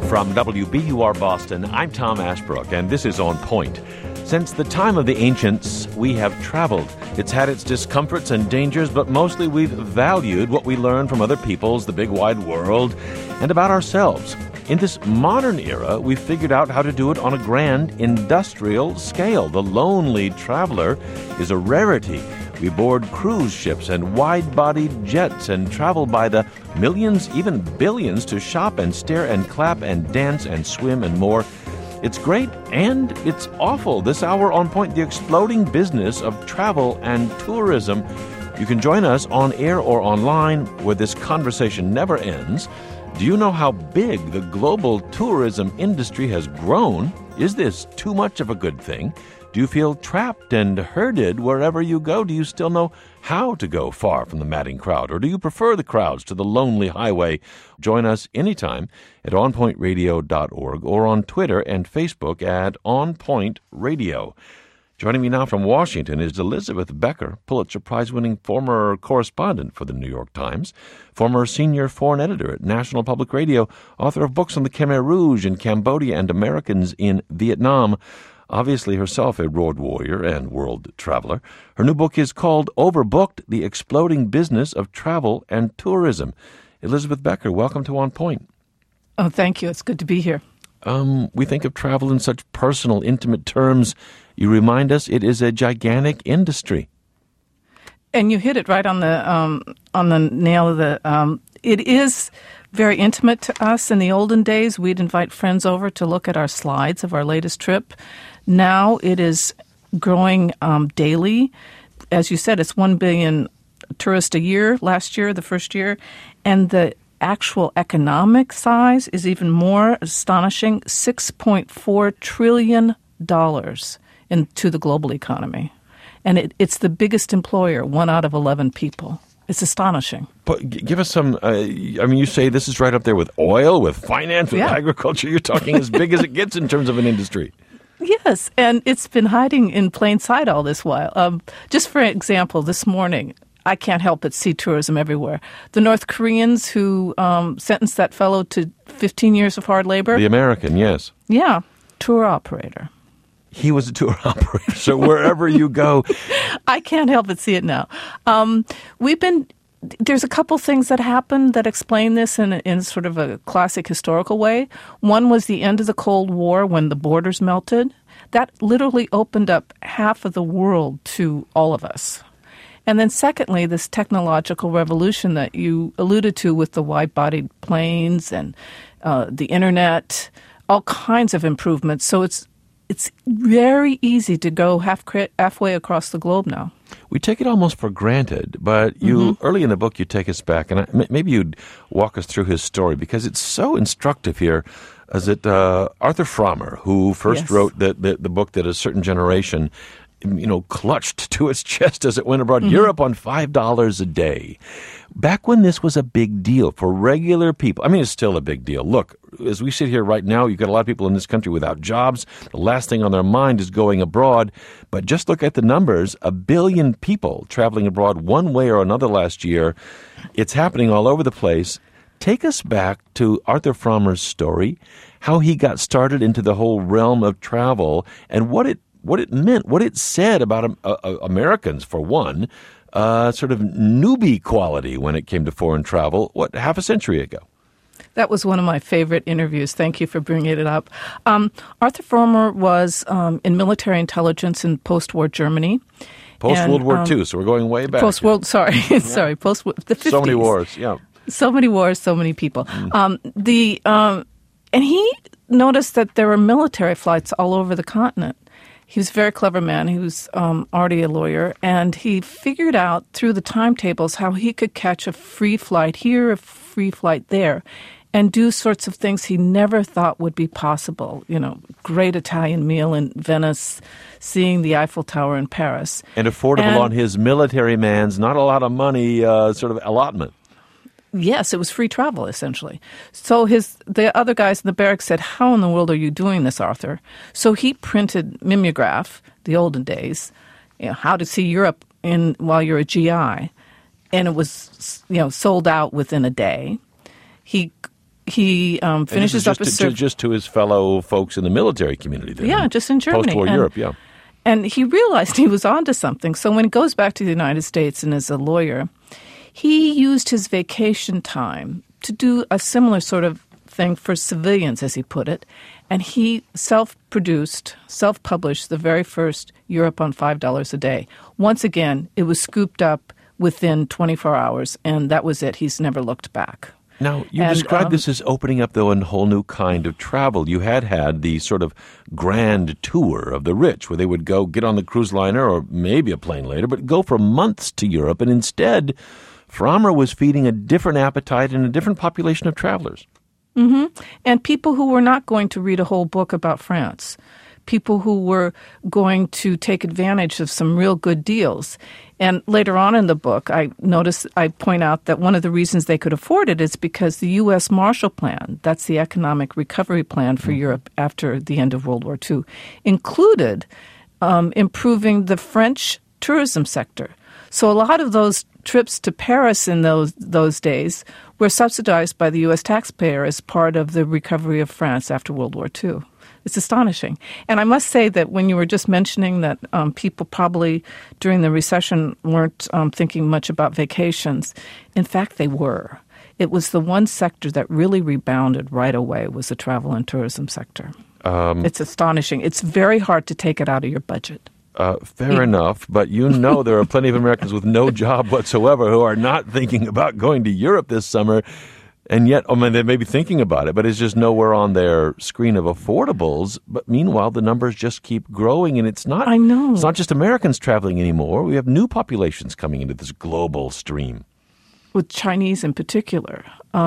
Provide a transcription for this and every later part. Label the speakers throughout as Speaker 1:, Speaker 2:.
Speaker 1: From WBUR Boston, I'm Tom Ashbrook, and this is On Point. Since the time of the ancients, we have traveled. It's had its discomforts and dangers, but mostly we've valued what we learned from other peoples, the big wide world, and about ourselves. In this modern era, we've figured out how to do it on a grand industrial scale. The lonely traveler is a rarity. We board cruise ships and wide-bodied jets and travel by the millions, even billions, to shop and stare and clap and dance and swim and more. It's great and it's awful. This hour on Point, the exploding business of travel and tourism. You can join us on air or online where this conversation never ends. Do you know how big the global tourism industry has grown? Is this too much of a good thing? Do you feel trapped and herded wherever you go? Do you still know how to go far from the madding crowd? Or do you prefer the crowds to the lonely highway? Join us anytime at onpointradio.org or on Twitter and Facebook at onpointradio. Joining me now from Washington is Elizabeth Becker, Pulitzer Prize-winning former correspondent for the New York Times, former senior foreign editor at National Public Radio, author of books on the Khmer Rouge in Cambodia and Americans in Vietnam, obviously herself a road warrior and world traveler. Her new book is called Overbooked, The Exploding Business of Travel and Tourism. Elizabeth Becker, welcome to On Point.
Speaker 2: Oh, thank you. It's good to be here.
Speaker 1: We think of travel in such personal, intimate terms. You remind us it is a gigantic industry.
Speaker 2: And you hit it right on the nail. It is very intimate to us. In the olden days, we'd invite friends over to look at our slides of our latest trip. Now it is growing daily. As you said, it's 1 billion tourists a year, last year, the first year. And the actual economic size is even more astonishing, $6.4 trillion into the global economy. And it's the biggest employer, 1 out of 11 people. It's astonishing.
Speaker 1: But give us some, you say this is right up there with oil, with finance, with agriculture. You're talking as big as it gets in terms of an industry.
Speaker 2: Yes, and it's been hiding in plain sight all this while. Just for example, this morning, I can't help but see tourism everywhere. The North Koreans who sentenced that fellow to 15 years of hard labor.
Speaker 1: The American, yes.
Speaker 2: Yeah, tour operator.
Speaker 1: He was a tour operator, so wherever you go.
Speaker 2: I can't help but see it now. There's a couple things that happened that explain this in sort of a classic historical way. One was the end of the Cold War when the borders melted. That literally opened up half of the world to all of us. And then secondly, this technological revolution that you alluded to with the wide-bodied planes and the internet, all kinds of improvements. So it's very easy to go halfway across the globe now.
Speaker 1: We take it almost for granted, but you early in the book you take us back, and maybe you'd walk us through his story because it's so instructive here. Is it Arthur Frommer who first wrote the book that a certain generation, clutched to its chest as it went abroad? Europe on $5 a day. Back when this was a big deal for regular people. It's still a big deal. Look, as we sit here right now, you've got a lot of people in this country without jobs. The last thing on their mind is going abroad. But just look at the numbers. 1 billion people traveling abroad one way or another last year. It's happening all over the place. Take us back to Arthur Frommer's story, how he got started into the whole realm of travel, and what it meant, what it said about Americans, for one, sort of newbie quality when it came to foreign travel, half a century ago.
Speaker 2: That was one of my favorite interviews. Thank you for bringing it up. Arthur Frommer was in military intelligence in post-war Germany.
Speaker 1: Post-World War II, so we're going way back.
Speaker 2: Post-World, sorry, the 50s.
Speaker 1: So many wars, yeah.
Speaker 2: So many wars, so many people. And he noticed that there were military flights all over the continent. He was a very clever man. He was already a lawyer, and he figured out through the timetables how he could catch a free flight here, a free flight there, and do sorts of things he never thought would be possible. Great Italian meal in Venice, seeing the Eiffel Tower in Paris.
Speaker 1: And affordable on his military man's not a lot of money sort of allotment.
Speaker 2: Yes, it was free travel, essentially. So the other guys in the barracks said, how in the world are you doing this, Arthur? So he printed mimeograph, the olden days, how to see Europe while you're a GI. And it was, sold out within a day. He he finishes up his service.
Speaker 1: Just to his fellow folks in the military community then.
Speaker 2: Yeah, just in Germany.
Speaker 1: Post-war Europe, yeah.
Speaker 2: And he realized he was onto something. So when he goes back to the United States and is a lawyer, he used his vacation time to do a similar sort of thing for civilians, as he put it. And he self-published the very first Europe on $5 a day. Once again, it was scooped up within 24 hours, and that was it. He's never looked back.
Speaker 1: Now, you described this as opening up, though, a whole new kind of travel. You had the sort of grand tour of the rich, where they would go get on the cruise liner, or maybe a plane later, but go for months to Europe. And instead, Frommer was feeding a different appetite and a different population of travelers.
Speaker 2: Mm-hmm. And people who were not going to read a whole book about France. People who were going to take advantage of some real good deals. And later on in the book, I point out that one of the reasons they could afford it is because the U.S. Marshall Plan, that's the economic recovery plan for Europe after the end of World War II, included improving the French tourism sector. So a lot of those trips to Paris in those days were subsidized by the U.S. taxpayer as part of the recovery of France after World War II. It's astonishing. And I must say that when you were just mentioning that people probably during the recession weren't thinking much about vacations, in fact, they were. It was the one sector that really rebounded right away was the travel and tourism sector. It's astonishing. It's very hard to take it out of your budget.
Speaker 1: Fair enough, but there are plenty of Americans with no job whatsoever who are not thinking about going to Europe this summer. And yet, they may be thinking about it, but it's just nowhere on their screen of affordables. But meanwhile, the numbers just keep growing, and it's not.
Speaker 2: I know.
Speaker 1: It's not just Americans traveling anymore. We have new populations coming into this global stream.
Speaker 2: With Chinese in particular.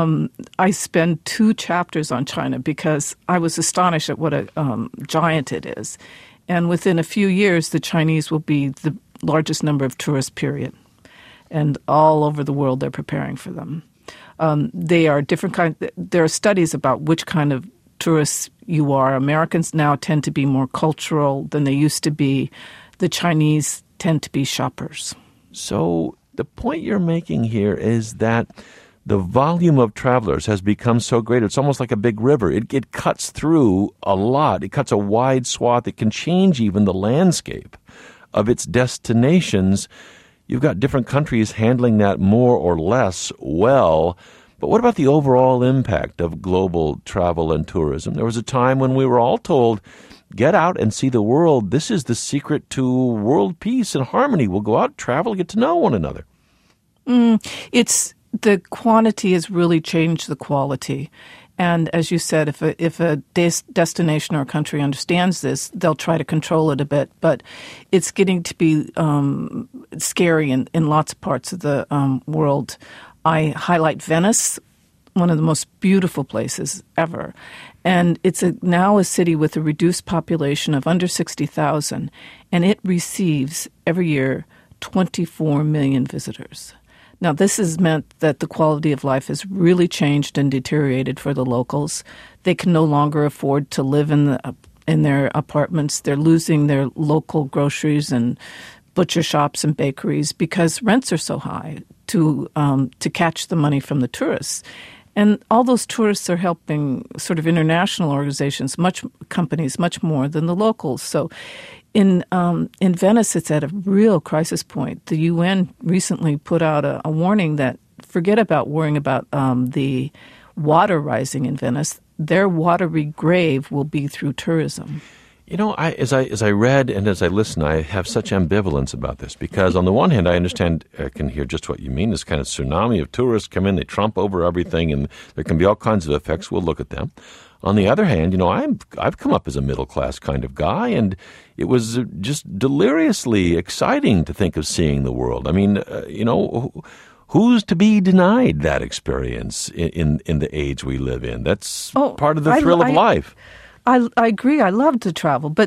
Speaker 2: I spend 2 chapters on China because I was astonished at what a giant it is. And within a few years, the Chinese will be the largest number of tourists, period. And all over the world, they're preparing for them. They are different kinds. There are studies about which kind of tourists you are. Americans now tend to be more cultural than they used to be. The Chinese tend to be shoppers.
Speaker 1: So the point you're making here is that the volume of travelers has become so great. It's almost like a big river. It cuts through a lot. It cuts a wide swath. It can change even the landscape of its destinations. You've got different countries handling that more or less well. But what about the overall impact of global travel and tourism? There was a time when we were all told, get out and see the world. This is the secret to world peace and harmony. We'll go out, travel, get to know one another.
Speaker 2: The quantity has really changed the quality. And as you said, if a destination or a country understands this, they'll try to control it a bit. But it's getting to be scary in lots of parts of the world. I highlight Venice, one of the most beautiful places ever. And it's now a city with a reduced population of under 60,000. And it receives every year 24 million visitors. Now, this has meant that the quality of life has really changed and deteriorated for the locals. They can no longer afford to live in their apartments. They're losing their local groceries and butcher shops and bakeries because rents are so high to catch the money from the tourists. And all those tourists are helping sort of international organizations, companies, much more than the locals. So in Venice, it's at a real crisis point. The UN recently put out a warning that forget about worrying about the water rising in Venice. Their watery grave will be through tourism.
Speaker 1: As I read and as I listen, I have such ambivalence about this because on the one hand, I can hear just what you mean. This kind of tsunami of tourists come in, they trump over everything, and there can be all kinds of effects. We'll look at them. On the other hand, I've come up as a middle-class kind of guy, and it was just deliriously exciting to think of seeing the world. I mean, who's to be denied that experience in the age we live in? That's part of the thrill of life.
Speaker 2: I agree. I love to travel, but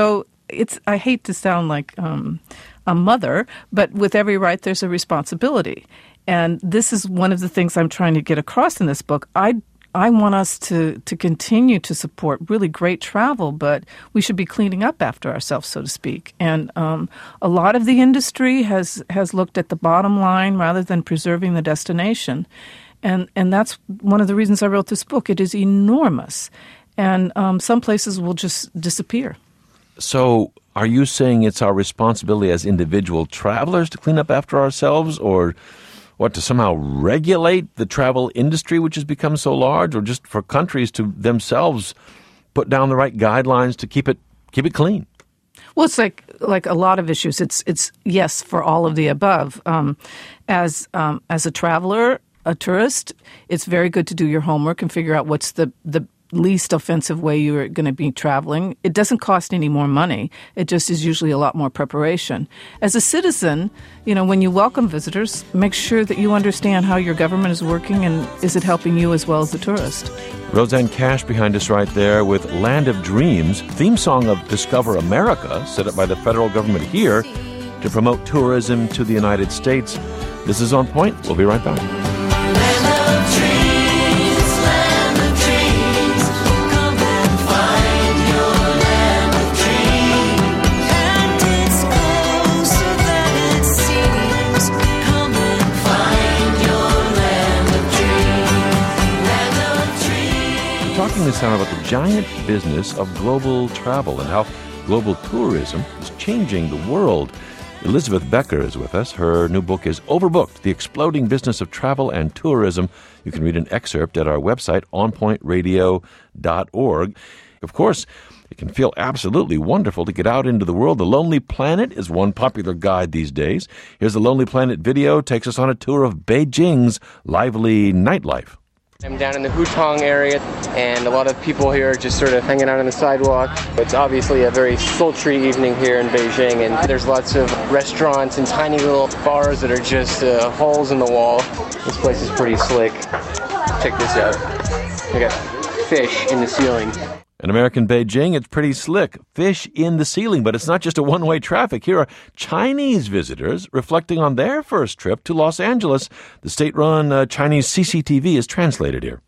Speaker 2: I hate to sound like a mother, but with every right, there's a responsibility, and this is one of the things I'm trying to get across in this book. I want us to continue to support really great travel, but we should be cleaning up after ourselves, so to speak. And a lot of the industry has looked at the bottom line rather than preserving the destination. And that's one of the reasons I wrote this book. It is enormous. And some places will just disappear.
Speaker 1: So are you saying it's our responsibility as individual travelers to clean up after ourselves, or what, to somehow regulate the travel industry, which has become so large, or just for countries to themselves put down the right guidelines to keep it clean?
Speaker 2: Well, it's like a lot of issues. It's yes for all of the above. As a traveler, a tourist, it's very good to do your homework and figure out what's the least offensive way you're going to be traveling. It doesn't cost any more money. It just is usually a lot more preparation. As a citizen, when you welcome visitors, make sure that you understand how your government is working and is it helping you as well as the tourist.
Speaker 1: Rosanne Cash behind us right there with Land of Dreams, theme song of Discover America, set up by the federal government here to promote tourism to the United States. This is On Point. We'll be right back. Talking this out about the giant business of global travel and how global tourism is changing the world. Elizabeth Becker is with us. Her new book is Overbooked, The Exploding Business of Travel and Tourism. You can read an excerpt at our website, onpointradio.org. Of course, it can feel absolutely wonderful to get out into the world. The Lonely Planet is one popular guide these days. Here's the Lonely Planet video, takes us on a tour of Beijing's lively nightlife.
Speaker 3: I'm down in the Hutong area, and a lot of people here are just sort of hanging out on the sidewalk. It's obviously a very sultry evening here in Beijing, and there's lots of restaurants and tiny little bars that are just holes in the wall. This place is pretty slick. Check this out. I got fish in the ceiling.
Speaker 1: In American Beijing, it's pretty slick. Fish in the ceiling, but it's not just a one-way traffic. Here are Chinese visitors reflecting on their first trip to Los Angeles. The state-run Chinese CCTV is translated here.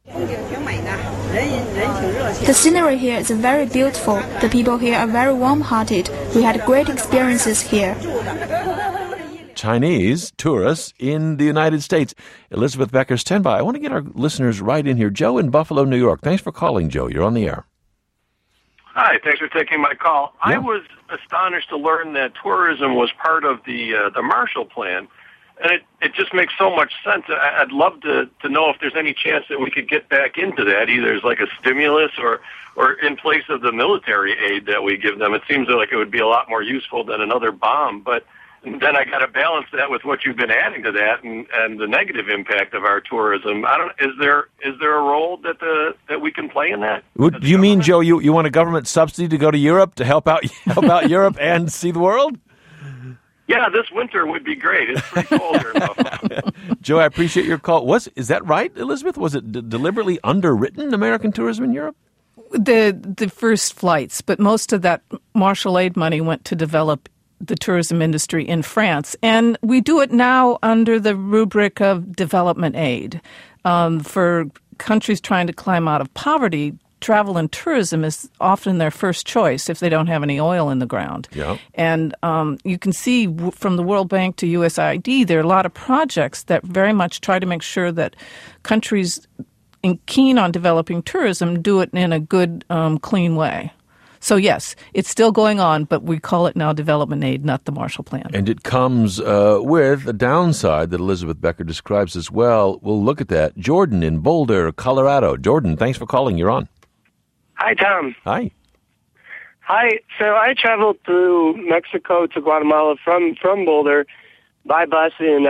Speaker 4: The scenery here is very beautiful. The people here are very warm-hearted. We had great experiences here.
Speaker 1: Chinese tourists in the United States. Elizabeth Becker, stand by. I want to get our listeners right in here. Joe in Buffalo, New York. Thanks for calling, Joe. You're on the air.
Speaker 5: Hi, thanks for taking my call.
Speaker 1: Yeah.
Speaker 5: I was astonished to learn that tourism was part of the Marshall Plan, and it just makes so much sense. I'd love to know if there's any chance that we could get back into that, either as like a stimulus or in place of the military aid that we give them. It seems like it would be a lot more useful than another bomb, but then I got to balance that with what you've been adding to that and the negative impact of our tourism. Is there a role that we can play in that?
Speaker 1: Do you mean, Joe, you want a government subsidy to go to Europe to help out Europe and see the world?
Speaker 5: Yeah, this winter would be great. It's pretty cold here in Buffalo.
Speaker 1: Joe, I appreciate your call. Is that right, Elizabeth? Was it deliberately underwritten, American tourism in Europe?
Speaker 2: The first flights, but most of that Marshall Aid money went to develop the tourism industry in France. And we do it now under the rubric of development aid. For countries trying to climb out of poverty, travel and tourism is often their first choice if they don't have any oil in the ground.
Speaker 1: Yeah.
Speaker 2: And you can see from the World Bank to USAID, there are a lot of projects that very much try to make sure that countries keen on developing tourism do it in a good, clean way. So, yes, it's still going on, but we call it now development aid, not the Marshall Plan.
Speaker 1: And it comes with a downside that Elizabeth Becker describes as well. We'll look at that. Jordan in Boulder, Colorado. Jordan, thanks for calling. You're on.
Speaker 6: Hi, Tom.
Speaker 1: Hi.
Speaker 6: Hi. So I traveled through Mexico to Guatemala from Boulder by bus in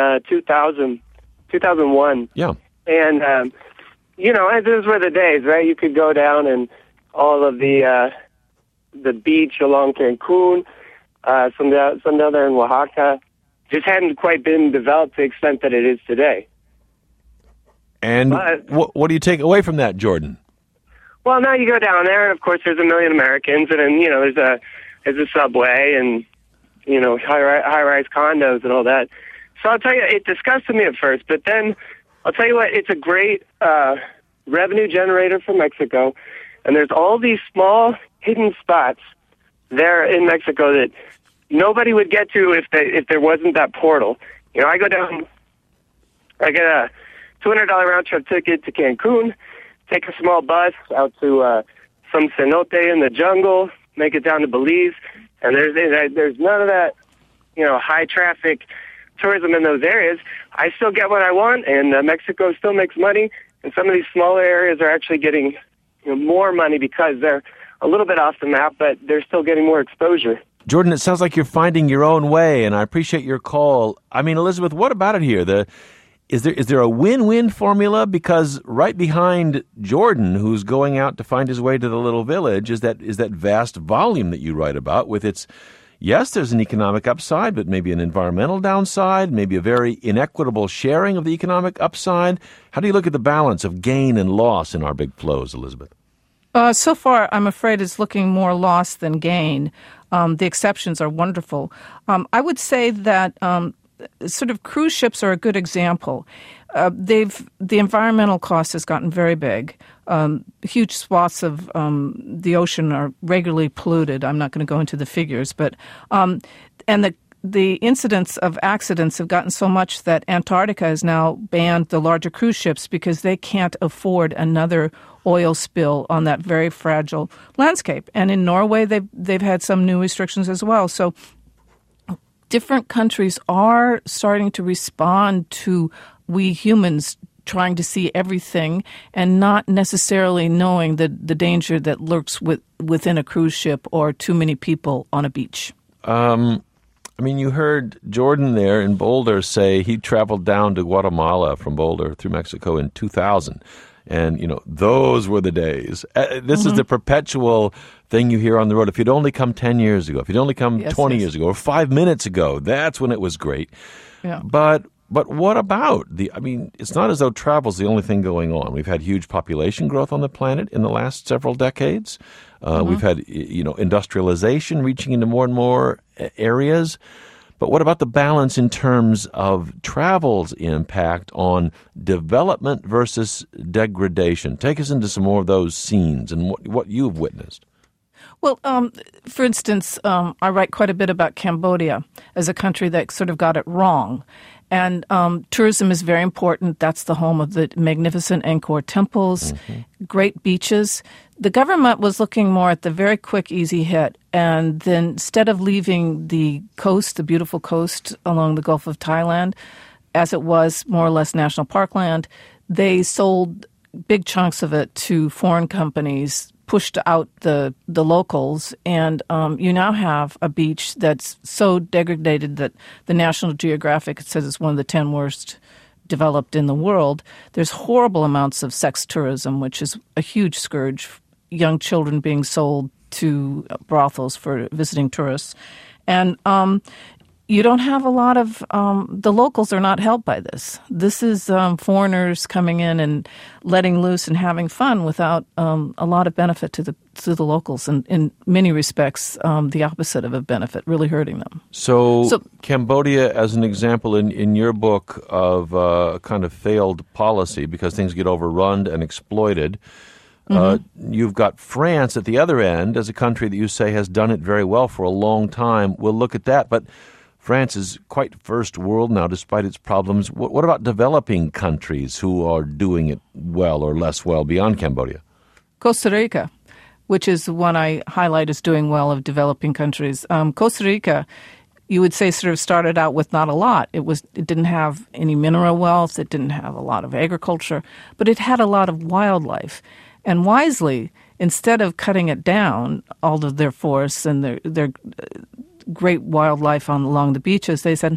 Speaker 6: 2001.
Speaker 1: Yeah.
Speaker 6: And, those were the days, right? You could go down and all of the beach along Cancun, some down there in Oaxaca, just hadn't quite been developed to the extent that it is today.
Speaker 1: And what do you take away from that, Jordan?
Speaker 6: Well, now you go down there, and of course there's a million Americans, and then, there's a subway and, high-rise condos and all that. So I'll tell you, it disgusted me at first, but then I'll tell you what, it's a great revenue generator for Mexico, and there's all these small hidden spots there in Mexico that nobody would get to if there wasn't that portal. I go down, I get $200 round trip ticket to Cancun, take a small bus out to some cenote in the jungle, make it down to Belize, and there's none of that, high traffic tourism in those areas. I still get what I want, and Mexico still makes money, and some of these smaller areas are actually getting more money because they're a little bit off the map, but they're still getting more exposure.
Speaker 1: Jordan, it sounds like you're finding your own way, and I appreciate your call. I mean, Elizabeth, what about it here? Is there a win-win formula? Because right behind Jordan, who's going out to find his way to the little village, is that vast volume that you write about with its, yes, there's an economic upside, but maybe an environmental downside, maybe a very inequitable sharing of the economic upside. How do you look at the balance of gain and loss in our big flows, Elizabeth?
Speaker 2: So far, I'm afraid it's looking more loss than gain. The exceptions are wonderful. I would say that sort of cruise ships are a good example. The environmental cost has gotten very big. Huge swaths of the ocean are regularly polluted. I'm not going to go into the figures, but and the incidence of accidents have gotten so much that Antarctica has now banned the larger cruise ships because they can't afford another oil spill on that very fragile landscape. And in Norway, they've had some new restrictions as well. So different countries are starting to respond to we humans trying to see everything and not necessarily knowing the danger that lurks within a cruise ship or too many people on a beach.
Speaker 1: You heard Jordan there in Boulder say he traveled down to Guatemala from Boulder through Mexico in 2000. And, those were the days. This is the perpetual thing you hear on the road. If you'd only come 10 years ago, if you'd only come 20 years ago, or 5 minutes ago, that's when it was great. Yeah. But what about it's not as though travel's the only thing going on. We've had huge population growth on the planet in the last several decades. We've had, industrialization reaching into more and more areas. But what about the balance in terms of travel's impact on development versus degradation? Take us into some more of those scenes and what you've witnessed.
Speaker 2: Well, for instance, I write quite a bit about Cambodia as a country that sort of got it wrong. And tourism is very important. That's the home of the magnificent Angkor temples, great beaches. The government was looking more at the very quick, easy hit. And then instead of leaving the coast, the beautiful coast along the Gulf of Thailand, as it was more or less national parkland, they sold big chunks of it to foreign companies, pushed out the locals, and you now have a beach that's so degraded that the National Geographic says it's one of the 10 worst developed in the world. There's horrible amounts of sex tourism, which is a huge scourge, young children being sold to brothels for visiting tourists. And you don't have a lot of the locals are not helped by this. This is foreigners coming in and letting loose and having fun without a lot of benefit to the locals, and in many respects the opposite of a benefit, really hurting them.
Speaker 1: So Cambodia, as an example in your book of a kind of failed policy because things get overrun and exploited. You've got France at the other end as a country that you say has done it very well for a long time. We'll look at that, but France is quite first world now, despite its problems. What about developing countries who are doing it well or less well beyond Cambodia?
Speaker 2: Costa Rica, which is the one I highlight as doing well of developing countries. Costa Rica, you would say, sort of started out with not a lot. It didn't have any mineral wealth. It didn't have a lot of agriculture, but it had a lot of wildlife. And wisely, instead of cutting it down, all of their forests and their great wildlife along the beaches, they said,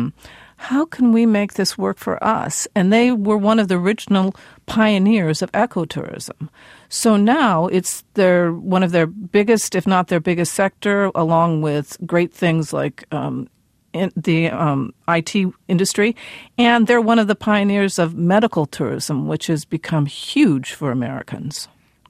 Speaker 2: how can we make this work for us? And they were one of the original pioneers of ecotourism. So now it's one of their biggest, if not their biggest sector, along with great things like in the IT industry. And they're one of the pioneers of medical tourism, which has become huge for Americans.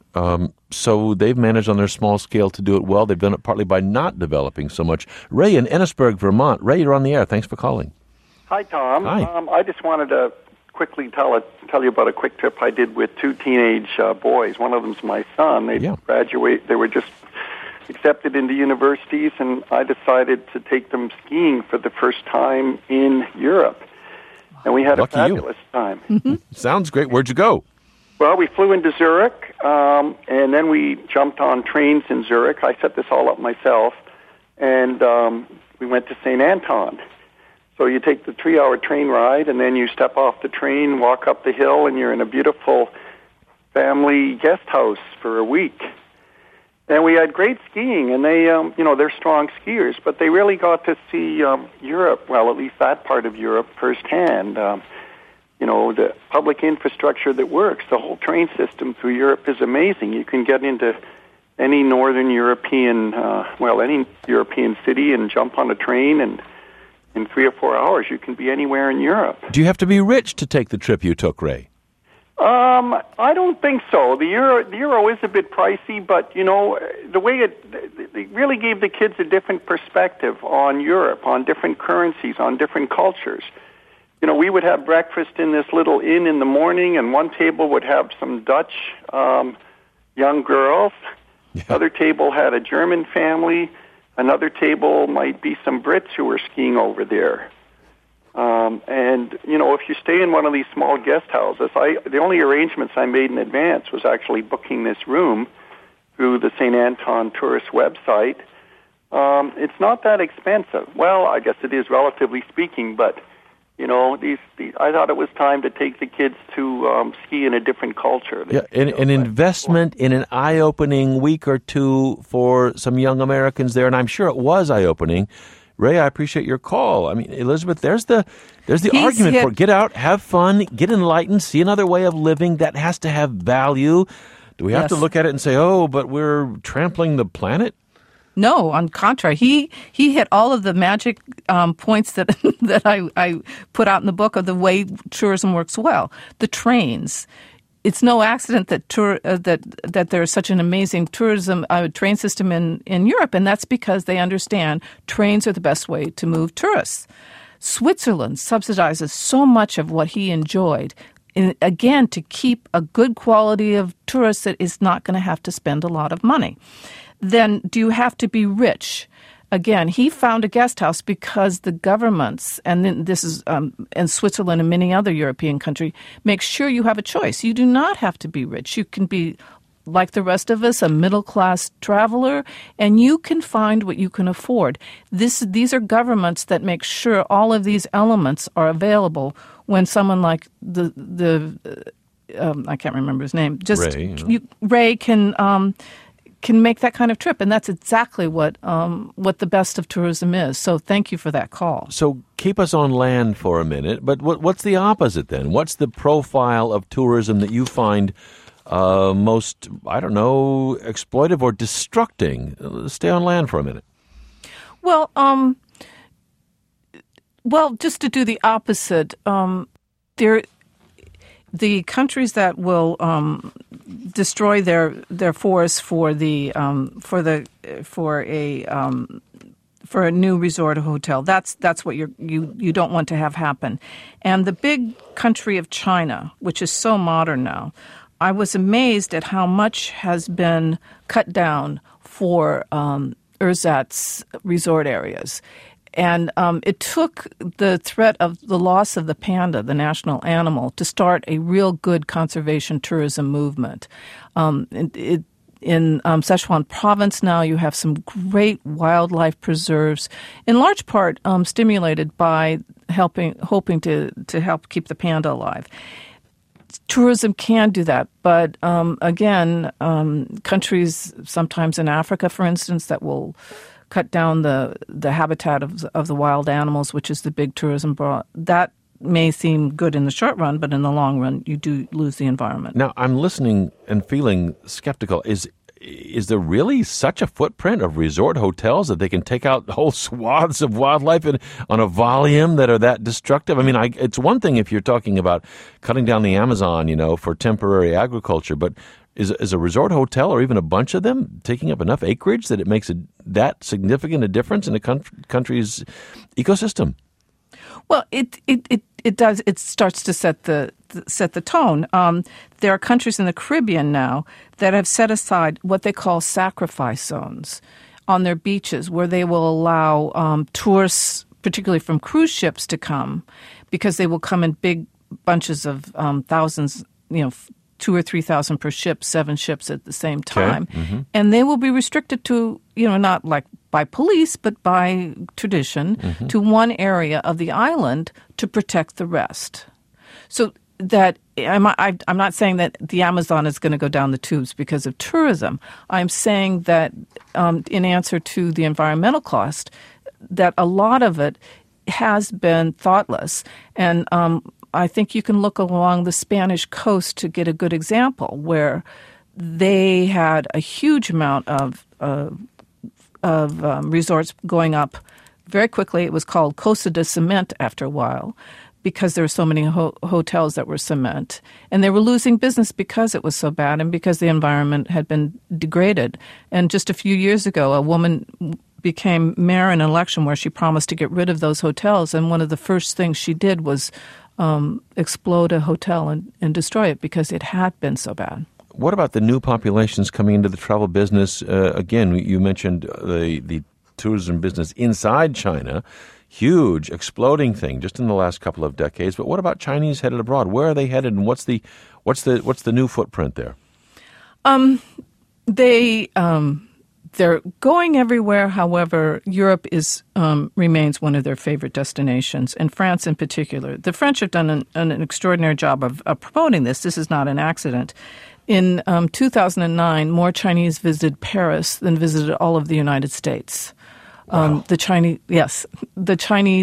Speaker 1: So they've managed on their small scale to do it well. They've done it partly by not developing so much. Ray in Ennisburg, Vermont. Ray, you're on the air. Thanks for calling.
Speaker 7: Hi, Tom.
Speaker 1: Hi.
Speaker 7: I just wanted to quickly tell you about a quick trip I did with two teenage boys. One of them's my son. They graduate. They were just accepted into universities, and I decided to take them skiing for the first time in Europe. And we had
Speaker 1: Lucky
Speaker 7: a fabulous time.
Speaker 2: Mm-hmm.
Speaker 1: Sounds great. Where'd you go?
Speaker 7: Well, we flew into Zurich, and then we jumped on trains in Zurich. I set this all up myself, and we went to St. Anton. So you take the 3-hour train ride, and then you step off the train, walk up the hill, and you're in a beautiful family guest house for a week. And we had great skiing, and they, they're strong skiers, but they really got to see Europe, well, at least that part of Europe, firsthand. The public infrastructure that works, the whole train system through Europe is amazing. You can get into any northern European, any European city and jump on a train, and in 3 or 4 hours you can be anywhere in Europe.
Speaker 1: Do you have to be rich to take the trip you took, Ray?
Speaker 7: I don't think so. The euro is a bit pricey, but the way they really gave the kids a different perspective on Europe, on different currencies, on different cultures. We would have breakfast in this little inn in the morning, and one table would have some Dutch young girls.
Speaker 1: Yeah.
Speaker 7: Another table had a German family. Another table might be some Brits who were skiing over there. If you stay in one of these small guest houses, the only arrangements I made in advance was actually booking this room through the St. Anton tourist website. It's not that expensive. Well, I guess it is, relatively speaking, but I thought it was time to take the kids to ski in a different culture.
Speaker 1: Yeah, an investment in an eye-opening week or two for some young Americans there, and I'm sure it was eye-opening. Ray, I appreciate your call. I mean, Elizabeth, there's the argument for get out, have fun, get enlightened, see another way of living. That has to have value. Do we have to look at it and say, oh, but we're trampling the planet?
Speaker 2: No, on the contrary, he hit all of the magic points that that I put out in the book of the way tourism works well. The trains. It's no accident that that there's such an amazing tourism train system in Europe, and that's because they understand trains are the best way to move tourists. Switzerland subsidizes so much of what he enjoyed. Again, to keep a good quality of tourists that is not going to have to spend a lot of money. Then do you have to be rich? Again, he found a guest house because the governments, and then this is in Switzerland and many other European countries, make sure you have a choice. You do not have to be rich. You can be, like the rest of us, a middle-class traveler, and you can find what you can afford. These are governments that make sure all of these elements are available when someone like I can't remember his name, just Ray can make that kind of trip, and that's exactly what the best of tourism is. So thank you for that call.
Speaker 1: So keep us on land for a minute, but what's the opposite then? What's the profile of tourism that you find most, exploitive or destructing? Stay on land for a minute.
Speaker 2: Well, just to do the opposite, the countries that will destroy their forests for a new resort or hotel. That's what you don't want to have happen. And the big country of China, which is so modern now, I was amazed at how much has been cut down for ersatz resort areas. And it took the threat of the loss of the panda, the national animal, to start a real good conservation tourism movement. In Sichuan province now, you have some great wildlife preserves, in large part stimulated by hoping to help keep the panda alive. Tourism can do that, but again, countries sometimes in Africa, for instance, that will cut down the habitat of the wild animals, which is the big tourism draw. That may seem good in the short run, but in the long run, you do lose the environment.
Speaker 1: Now, I'm listening and feeling skeptical. Is there really such a footprint of resort hotels that they can take out whole swaths of wildlife on a volume that are that destructive? I mean, it's one thing if you're talking about cutting down the Amazon, for temporary agriculture, but is a resort hotel or even a bunch of them taking up enough acreage that it makes that significant a difference in a country's ecosystem?
Speaker 2: Well, it does. It starts to set the tone. There are countries in the Caribbean now that have set aside what they call sacrifice zones on their beaches, where they will allow tourists, particularly from cruise ships, to come. because they will come in big bunches of thousands, 2,000 or 3,000 per ship, 7 ships at the same time.
Speaker 1: Okay. Mm-hmm.
Speaker 2: And they will be restricted to, not like by police, but by tradition, to one area of the island to protect the rest. So that I'm not saying that the Amazon is going to go down the tubes because of tourism. I'm saying that in answer to the environmental cost, that a lot of it has been thoughtless. And I think you can look along the Spanish coast to get a good example where they had a huge amount of resorts going up very quickly. It was called Costa de Cement after a while because there were so many hotels that were cement. And they were losing business because it was so bad and because the environment had been degraded. And just a few years ago, a woman became mayor in an election where she promised to get rid of those hotels. And one of the first things she did was explode a hotel and destroy it because it had been so bad.
Speaker 1: What about the new populations coming into the travel business? Again, you mentioned the tourism business inside China. Huge, exploding thing just in the last couple of decades. But what about Chinese headed abroad? Where are they headed, and what's the new footprint there?
Speaker 2: They're going everywhere. However, Europe remains one of their favorite destinations, and France in particular. The French have done an extraordinary job of promoting this. This is not an accident. In 2009, more Chinese visited Paris than visited all of the United States.
Speaker 1: Wow.
Speaker 2: The Chinese, the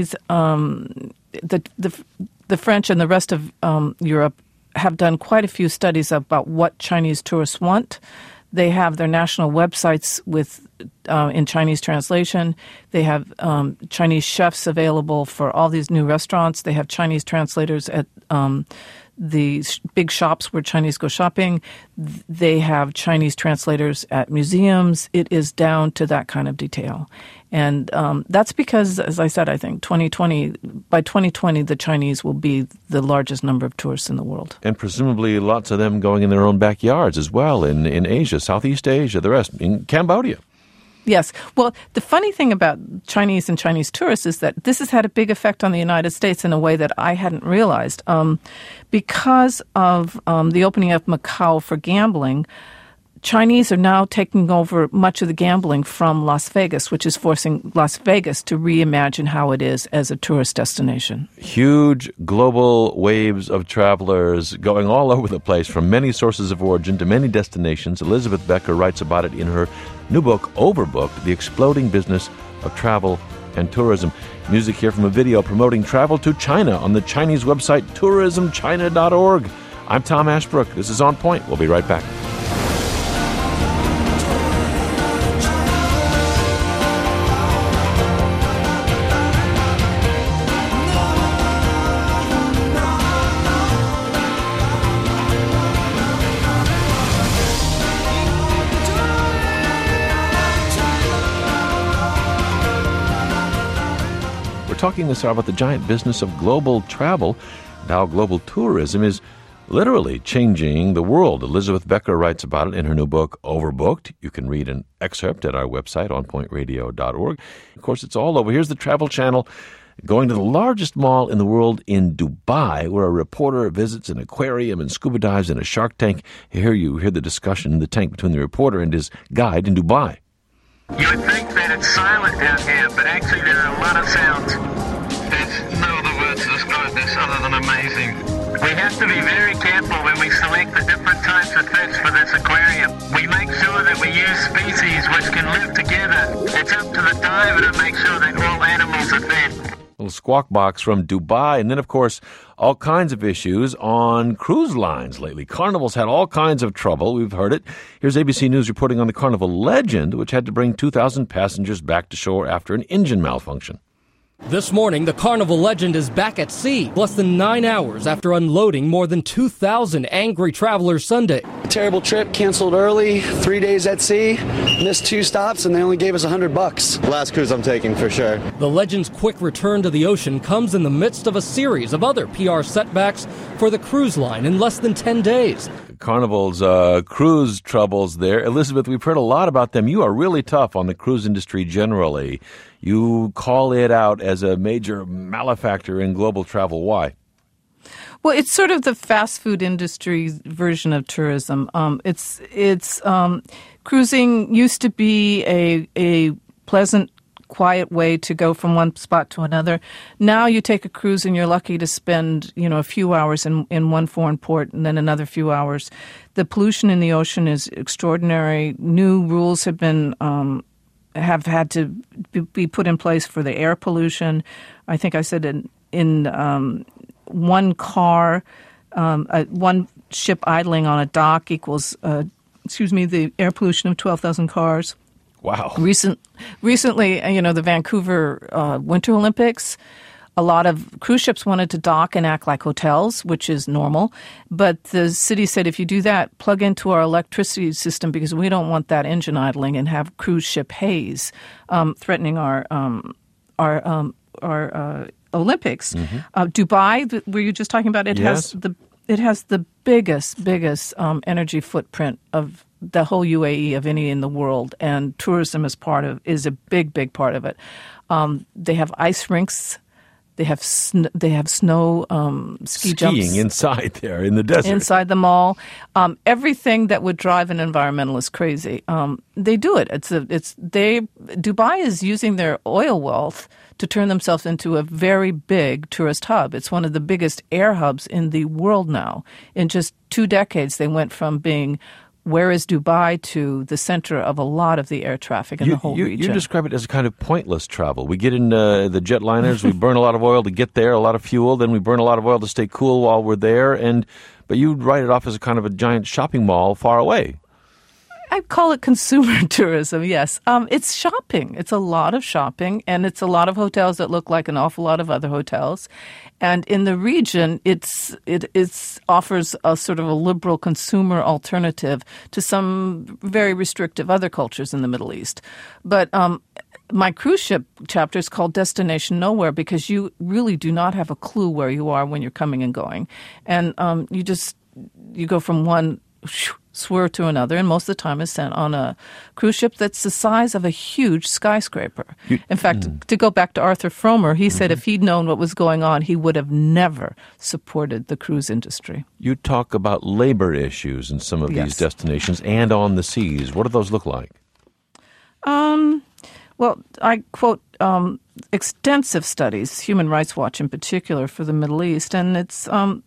Speaker 2: French and the rest of Europe have done quite a few studies about what Chinese tourists want. They have their national websites with in Chinese translation. They have Chinese chefs available for all these new restaurants. They have Chinese translators at the big shops where Chinese go shopping. They have Chinese translators at museums. It is down to that kind of detail. And that's because, as I said, I think by 2020, the Chinese will be the largest number of tourists in the world.
Speaker 1: And presumably lots of them going in their own backyards as well, in Asia, Southeast Asia, the rest, in Cambodia.
Speaker 2: Yes. Well, the funny thing about Chinese and Chinese tourists is that this has had a big effect on the United States in a way that I hadn't realized. Because of the opening of Macau for gambling, Chinese are now taking over much of the gambling from Las Vegas, which is forcing Las Vegas to reimagine how it is as a tourist destination.
Speaker 1: Huge global waves of travelers going all over the place from many sources of origin to many destinations. Elizabeth Becker writes about it in her new book, Overbooked, The Exploding Business of Travel and Tourism. Music here from a video promoting travel to China on the Chinese website tourismchina.org. I'm Tom Ashbrook. This is On Point. We'll be right back. Talking this hour about the giant business of global travel and how global tourism is literally changing the world. Elizabeth Becker writes about it in her new book, Overbooked. You can read an excerpt at our website, onpointradio.org. Of course, it's all over. Here's the Travel Channel going to the largest mall in the world in Dubai, where a reporter visits an aquarium and scuba dives in a shark tank. Here you hear the discussion in the tank between the reporter and his guide in Dubai.
Speaker 8: You would think that it's silent down here, but actually there are a lot of sounds. There's no other words to describe this other than amazing. We have to be very careful when we select the different types of fish for this aquarium. We make sure that we use species which can live together. It's up to the diver to make sure that all animals are fed.
Speaker 1: Little squawk box from Dubai. And then, of course, all kinds of issues on cruise lines lately. Carnival's had all kinds of trouble. We've heard it. Here's ABC News reporting on the Carnival Legend, which had to bring 2,000 passengers back to shore after an engine malfunction.
Speaker 9: This morning, the Carnival Legend is back at sea, less than 9 hours after unloading more than 2,000 angry travelers Sunday.
Speaker 10: Terrible trip, canceled early, 3 days at sea, missed 2 stops, and they only gave us $100.
Speaker 11: Last cruise I'm taking, for sure.
Speaker 9: The Legend's quick return to the ocean comes in the midst of a series of other PR setbacks for the cruise line in less than 10 days.
Speaker 1: Carnival's cruise troubles there. Elizabeth, we've heard a lot about them. You are really tough on the cruise industry generally. You call it out as a major malefactor in global travel. Why?
Speaker 2: Well, it's sort of the fast food industry's version of tourism. Cruising used to be a pleasant, quiet way to go from one spot to another. Now you take a cruise and you're lucky to spend, a few hours in one foreign port and then another few hours. The pollution in the ocean is extraordinary. New rules have had to be put in place for the air pollution. I think I said in one car, one ship idling on a dock equals, the air pollution of 12,000 cars.
Speaker 1: Wow.
Speaker 2: Recently, the Vancouver Winter Olympics, a lot of cruise ships wanted to dock and act like hotels, which is normal. But the city said, if you do that, plug into our electricity system because we don't want that engine idling and have cruise ship haze threatening our Olympics. Mm-hmm. Dubai, were you just talking about? It has the biggest energy footprint of the whole UAE of any in the world, and tourism is a big part of it. They have ice rinks. They have snow ski jumps.
Speaker 1: Skiing inside there in the desert.
Speaker 2: Inside the mall. Everything that would drive an environmentalist crazy. They do it. Dubai is using their oil wealth to turn themselves into a very big tourist hub. It's one of the biggest air hubs in the world now. In just 2 decades, they went from being where is Dubai to the center of a lot of the air traffic in the whole region.
Speaker 1: You describe it as a kind of pointless travel. We get in the jetliners, we burn a lot of oil to get there, a lot of fuel, then we burn a lot of oil to stay cool while we're there, but you write it off as a kind of a giant shopping mall far away.
Speaker 2: I call it consumer tourism, yes. It's shopping. It's a lot of shopping, and it's a lot of hotels that look like an awful lot of other hotels. And in the region, it offers a sort of a liberal consumer alternative to some very restrictive other cultures in the Middle East. But my cruise ship chapter is called Destination Nowhere because you really do not have a clue where you are when you're coming and going. And you go from one swerve to another, and most of the time is sent on a cruise ship that's the size of a huge skyscraper. In fact, to go back to Arthur Fromer, he said if he'd known what was going on, he would have never supported the cruise industry.
Speaker 1: You talk about labor issues in some of these destinations and on the seas. What do those look like?
Speaker 2: Well, I quote extensive studies, Human Rights Watch in particular, for the Middle East, and it's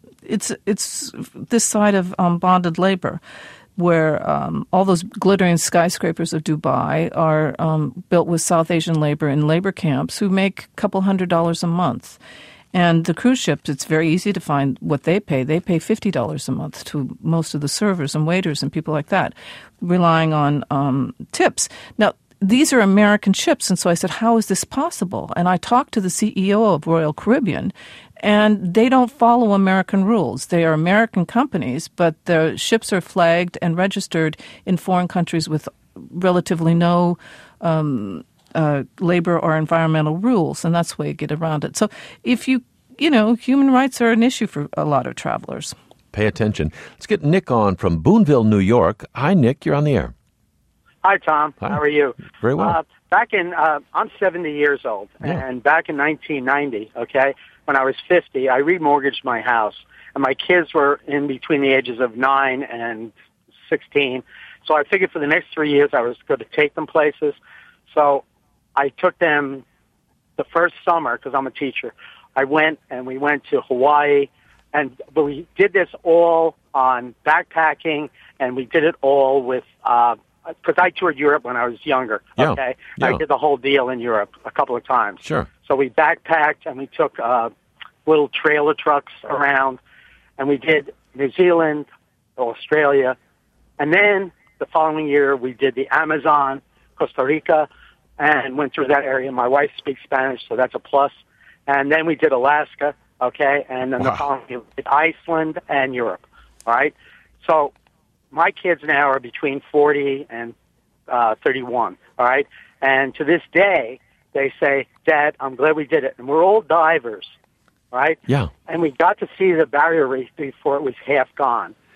Speaker 2: this side of bonded labor, where all those glittering skyscrapers of Dubai are built with South Asian labor in labor camps who make a couple $100s a month. And the cruise ships, it's very easy to find what they pay. They pay $50 a month to most of the servers and waiters and people like that, relying on tips. Now, these are American ships, and so I said, how is this possible? And I talked to the CEO of Royal Caribbean, and they don't follow American rules. They are American companies, but their ships are flagged and registered in foreign countries with relatively no labor or environmental rules, and that's the way you get around it. So if human rights are an issue for a lot of travelers.
Speaker 1: Pay attention. Let's get Nick on from Boonville, New York. Hi, Nick. You're on the air.
Speaker 11: Hi, Tom.
Speaker 1: Hi.
Speaker 11: How are you?
Speaker 1: Very well.
Speaker 11: I'm 70 years old, and back in 1990, when I was 50, I remortgaged my house, and my kids were in between the ages of 9 and 16. So I figured for the next 3 years I was going to take them places. So I took them the first summer, because I'm a teacher. We went to Hawaii, but we did this all on backpacking, and we did it all with because I toured Europe when I was younger, I did the whole deal in Europe a couple of times.
Speaker 1: Sure.
Speaker 11: So we backpacked, and we took little trailer trucks around, and we did New Zealand, Australia, and then the following year we did the Amazon, Costa Rica, and went through that area. My wife speaks Spanish, so that's a plus. And then we did Alaska, and then the following year we did Iceland and Europe, all right? So my kids now are between 40 and 31, all right? And to this day, they say, Dad, I'm glad we did it. And we're all divers, right?
Speaker 1: Yeah.
Speaker 11: And we got to see the barrier reef before it was half gone.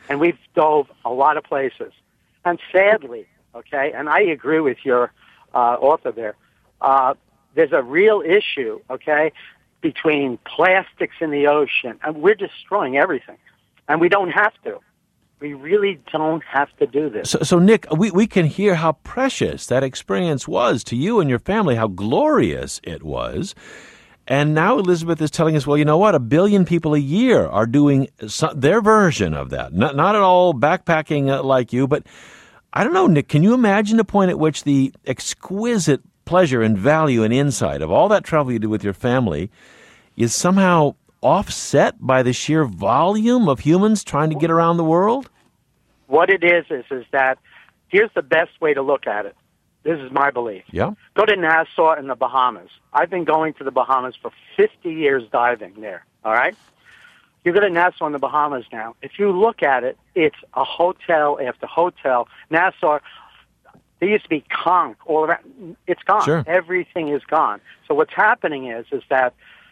Speaker 11: and we've dove a lot of places. And sadly, okay, and I agree with your author there, there's a real issue, okay, between plastics in the ocean, and we're destroying everything. And we don't have to. We really don't have to do this.
Speaker 1: So Nick, we can hear how precious that experience was to you and your family, how glorious it was. And now Elizabeth is telling us, well, you know what? 1 billion people a year are doing their version of that. Not at all backpacking like you, but I don't know, Nick, can you imagine the point at which the exquisite pleasure and value and insight of all that travel you did with your family is somehow offset by the sheer volume of humans trying to get around the world?
Speaker 11: What it is that here's the best way to look at it. This is my belief.
Speaker 1: Yeah.
Speaker 11: Go to Nassau in the Bahamas. I've been going to the Bahamas for 50 years diving there, all right? You go to Nassau in the Bahamas now. If you look at it, it's a hotel after hotel. Nassau, there used to be conch all around. It's gone.
Speaker 1: Sure.
Speaker 11: Everything is gone. So what's happening is that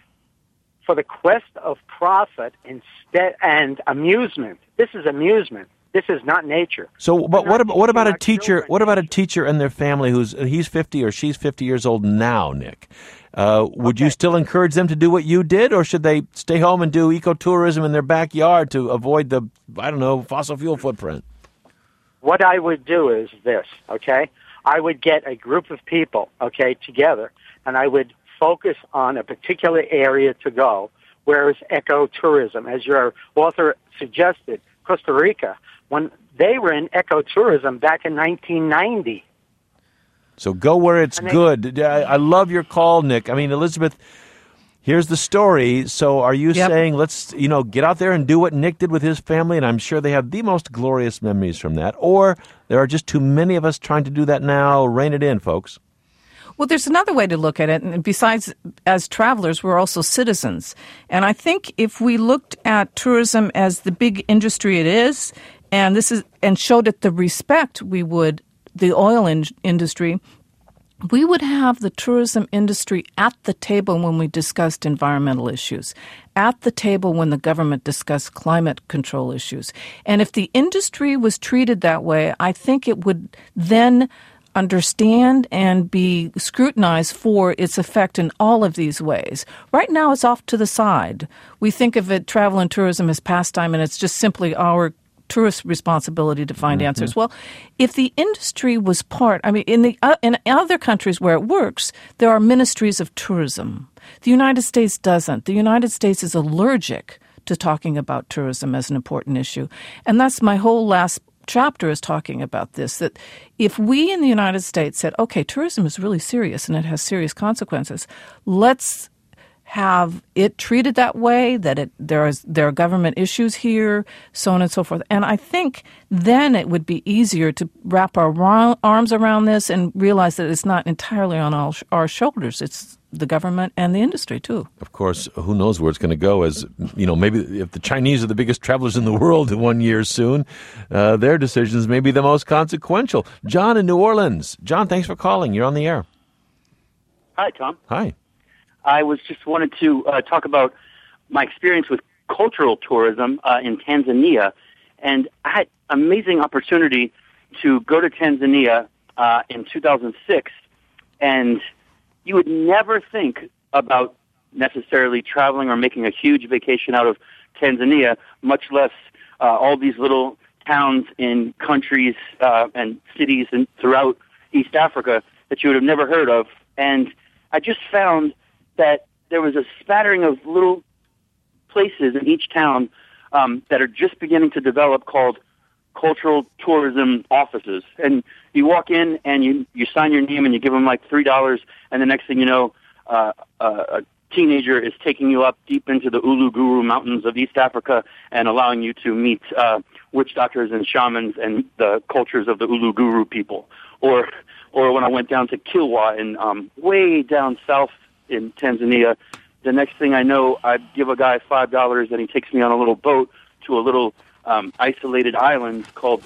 Speaker 11: for the quest of profit instead and amusement, this is amusement. This is not nature.
Speaker 1: So, but what about a teacher? What about a teacher and their family he's 50 or she's 50 years old now, Nick? Would you still encourage them to do what you did, or should they stay home and do ecotourism in their backyard to avoid the, I don't know, fossil fuel footprint?
Speaker 11: What I would do is this, okay? I would get a group of people, okay, together, and I would focus on a particular area to go, where is ecotourism. As your author suggested, Costa Rica, when they were in ecotourism back in 1990.
Speaker 1: So go where it's good. I love your call, Nick. I mean, Elizabeth, here's the story. So are you saying let's, get out there and do what Nick did with his family, and I'm sure they have the most glorious memories from that, or there are just too many of us trying to do that now? Rein it in, folks.
Speaker 2: Well, there's another way to look at it. And besides, as travelers, we're also citizens. And I think if we looked at tourism as the big industry it is, and showed it the respect we would, the oil industry, we would have the tourism industry at the table when we discussed environmental issues, at the table when the government discussed climate control issues. And if the industry was treated that way, I think it would then understand and be scrutinized for its effect in all of these ways. Right now, it's off to the side. We think of it, travel and tourism, as pastime, and it's just simply our tourist responsibility to find answers. Well, if the industry was in other countries where it works, there are ministries of tourism. The United States doesn't. The United States is allergic to talking about tourism as an important issue. And that's my whole last chapter is talking about this, that if we in the United States said, okay, tourism is really serious and it has serious consequences, let's have it treated that way, that there are government issues here, so on and so forth. And I think then it would be easier to wrap our arms around this and realize that it's not entirely on our shoulders. It's the government and the industry, too.
Speaker 1: Of course, who knows where it's going to go, as, maybe if the Chinese are the biggest travelers in the world in 1 year soon, their decisions may be the most consequential. John in New Orleans. John, thanks for calling. You're on the air.
Speaker 12: Hi, Tom.
Speaker 1: Hi.
Speaker 12: I just wanted to talk about my experience with cultural tourism in Tanzania, and I had an amazing opportunity to go to Tanzania in 2006, and you would never think about necessarily traveling or making a huge vacation out of Tanzania, much less all these little towns in countries and cities and throughout East Africa that you would have never heard of. And I just found that there was a spattering of little places in each town that are just beginning to develop called cultural tourism offices. And you walk in and you sign your name and you give them like $3, and the next thing you know, a teenager is taking you up deep into the Uluguru Mountains of East Africa and allowing you to meet witch doctors and shamans and the cultures of the Uluguru people. Or when I went down to Kilwa in way down south in Tanzania, the next thing I know, I give a guy $5 and he takes me on a little boat to a little isolated island called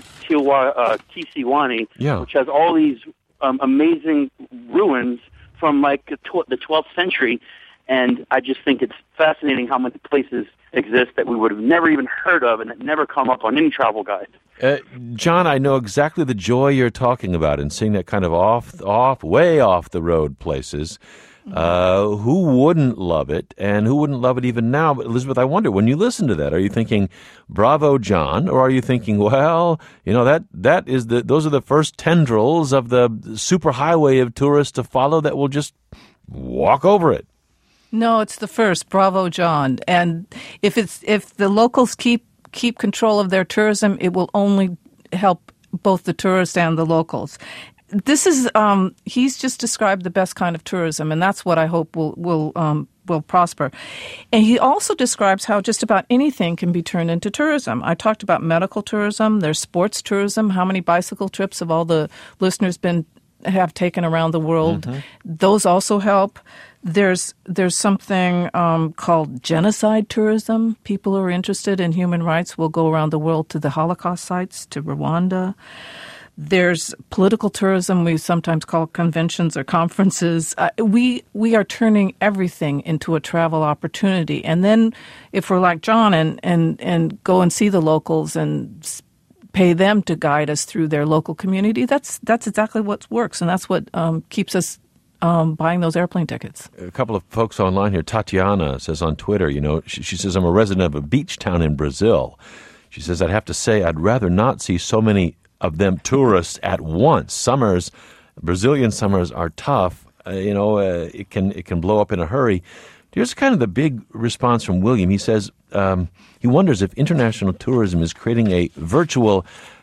Speaker 12: Kisiwani, which has all these amazing ruins from like the 12th century. And I just think it's fascinating how many places exist that we would have never even heard of and that never come up on any travel guide.
Speaker 1: John, I know exactly the joy you're talking about in seeing that kind of way off the road places. Who wouldn't love it, and who wouldn't love it even now? But Elizabeth, I wonder, when you listen to that, are you thinking, bravo, John, or are you thinking, well, those are the first tendrils of the superhighway of tourists to follow that will just walk over it?
Speaker 2: No, it's the first. Bravo, John. And if the locals keep control of their tourism, it will only help both the tourists and the locals. This is he's just described the best kind of tourism, and that's what I hope will prosper. And he also describes how just about anything can be turned into tourism. I talked about medical tourism. There's sports tourism. How many bicycle trips have all the listeners have taken around the world? Mm-hmm. Those also help. There's something called genocide tourism. People who are interested in human rights will go around the world to the Holocaust sites, to Rwanda. There's political tourism we sometimes call conventions or conferences. We are turning everything into a travel opportunity. And then if we're like John and go and see the locals and pay them to guide us through their local community, that's exactly what works. And that's what keeps us buying those airplane tickets.
Speaker 1: A couple of folks online here. Tatiana says on Twitter, she says, I'm a resident of a beach town in Brazil. She says, I'd have to say I'd rather not see so many of them tourists at once. Brazilian summers are tough. It can blow up in a hurry. Here's kind of the big response from William. He says he wonders if international tourism is creating a virtual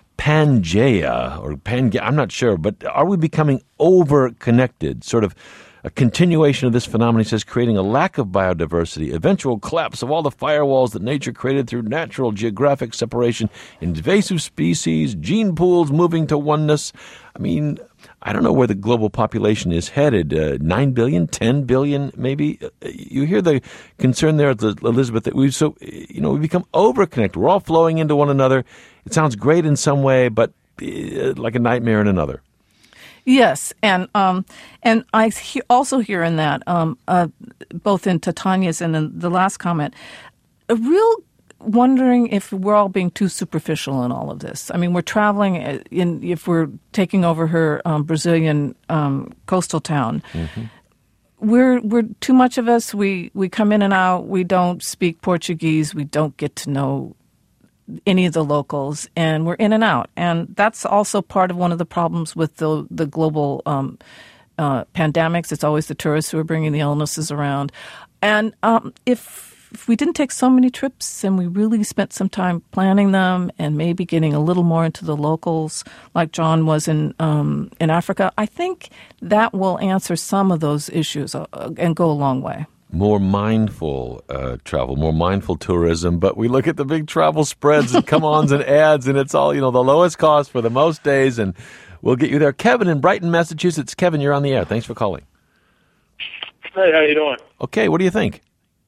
Speaker 1: Pangea or Pangea. I'm not sure, but are we becoming over-connected? Sort of a continuation of this phenomenon, he says, creating a lack of biodiversity, eventual collapse of all the firewalls that nature created through natural geographic separation, invasive species, gene pools moving to oneness. I mean, I don't know where the global population is headed. 9 billion, 10 billion, maybe. You hear the concern there, Elizabeth, that we've become over-connected. We're all flowing into one another. It sounds great in some way, but like a nightmare in another.
Speaker 2: Yes, and I also hear in that, both in Tatiana's and in the last comment, a real wondering if we're all being too superficial in all of this. I mean, we're traveling if we're taking over her Brazilian coastal town. Mm-hmm. We're too much of us. We come in and out. We don't speak Portuguese. We don't get to know any of the locals, and we're in and out. And that's also part of one of the problems with the global pandemics. It's always the tourists who are bringing the illnesses around. And if we didn't take so many trips and we really spent some time planning them and maybe getting a little more into the locals, like John was in Africa, I think that will answer some of those issues and go a long way.
Speaker 1: More mindful travel, more mindful tourism, but we look at the big travel spreads and come-ons and ads, and it's all, the lowest cost for the most days, and we'll get you there. Kevin in Brighton, Massachusetts. Kevin, you're on the air. Thanks for calling.
Speaker 13: Hey, how you doing?
Speaker 1: Okay, what do you think?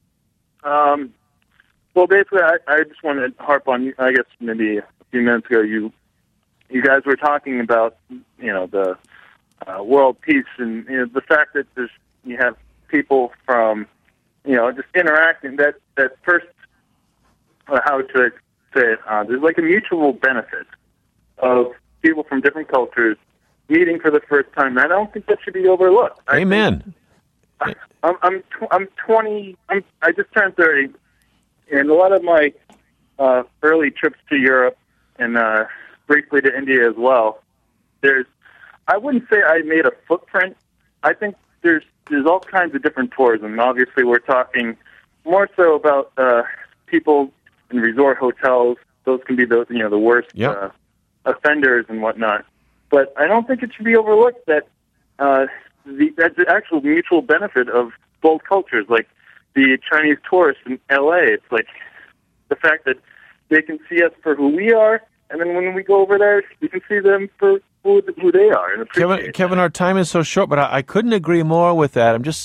Speaker 13: Well, basically, I just want to harp on, I guess maybe a few minutes ago, you guys were talking about, the world peace and the fact that you have people from, just interacting, that first, how to say it, there's like a mutual benefit of people from different cultures meeting for the first time. And I don't think that should be overlooked.
Speaker 1: Amen.
Speaker 13: I'm 20, I just turned 30, and a lot of my early trips to Europe and briefly to India as well, I wouldn't say I made a footprint. I think there's all kinds of different tourism. And obviously, we're talking more so about people in resort hotels. Those can be the worst offenders and whatnot. But I don't think it should be overlooked that that's the actual mutual benefit of both cultures. Like the Chinese tourists in L.A., it's like the fact that they can see us for who we are, and then when we go over there, we can see them for who they are. And
Speaker 1: Kevin, our time is so short, but I couldn't agree more with that. I'm just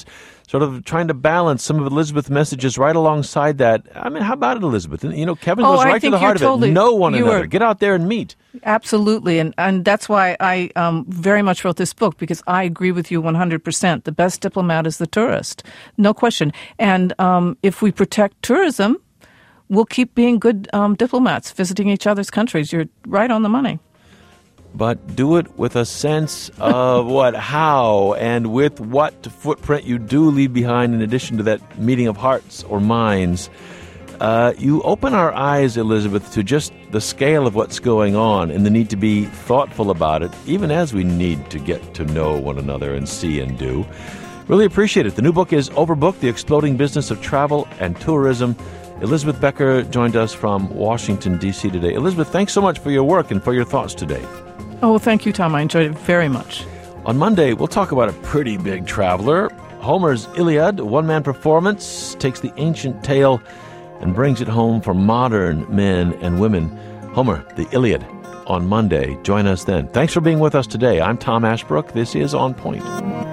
Speaker 1: sort of trying to balance some of Elizabeth's messages right alongside that. I mean, how about it, Elizabeth? You know, Kevin goes right to the heart of it. Know one another. Get out there and meet.
Speaker 2: Absolutely. And that's why I very much wrote this book, because I agree with you 100%. The best diplomat is the tourist. No question. And if we protect tourism, we'll keep being good diplomats, visiting each other's countries. You're right on the money.
Speaker 1: But do it with a sense of how, and with what footprint you do leave behind in addition to that meeting of hearts or minds. You open our eyes, Elizabeth, to just the scale of what's going on and the need to be thoughtful about it, even as we need to get to know one another and see and do. Really appreciate it. The new book is Overbooked, The Exploding Business of Travel and Tourism. Elizabeth Becker joined us from Washington, D.C. today. Elizabeth, thanks so much for your work and for your thoughts today.
Speaker 2: Oh, thank you, Tom. I enjoyed it very much.
Speaker 1: On Monday, we'll talk about a pretty big traveler. Homer's Iliad, a one-man performance, takes the ancient tale and brings it home for modern men and women. Homer, the Iliad, on Monday. Join us then. Thanks for being with us today. I'm Tom Ashbrook. This is On Point.